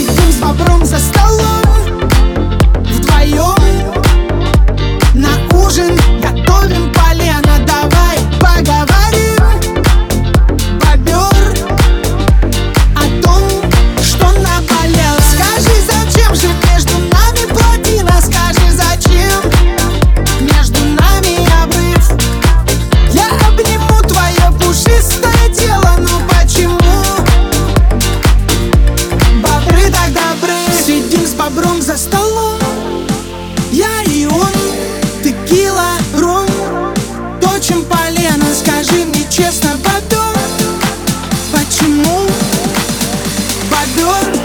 Сидим с бобром за столом вдвоем, на ужин готовим полено. Давай поговорим, бобер, о том, что наболело. Скажи, зачем же между нами плотина? Скажи, зачем между нами обрыв? Я обниму твое пушистое тело, но почему бобры так добры? Сидим с бобром за столом, я и он, текила, ром, точим полено. Скажи мне честно, бобер, почему бобер?